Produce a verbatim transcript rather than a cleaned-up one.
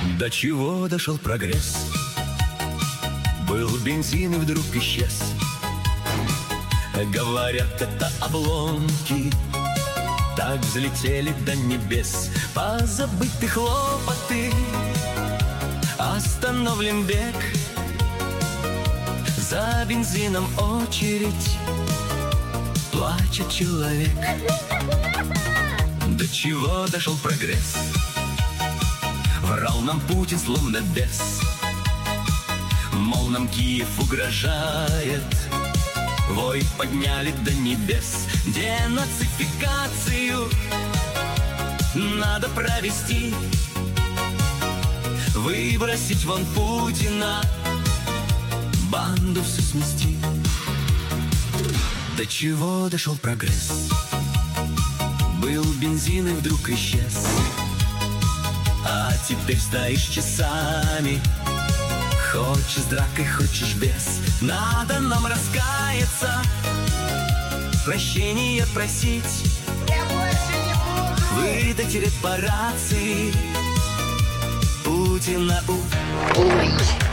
До чего дошел прогресс? Был бензин и вдруг исчез. Говорят, это обломки так взлетели до небес. Позабыты хлопоты, остановлен бег. За бензином очередь, плачет человек. До чего дошел прогресс? Врал нам Путин словно бес. Мол, нам Киев угрожает. Вой подняли до небес. Денацификацию надо провести, выбросить вон Путина, банду всю смести. До чего дошел прогресс? Был бензин и вдруг исчез. А теперь стоишь часами, хочешь с дракой, хочешь без. Надо нам раскаяться, прощения просить, выдать репарации Путина у...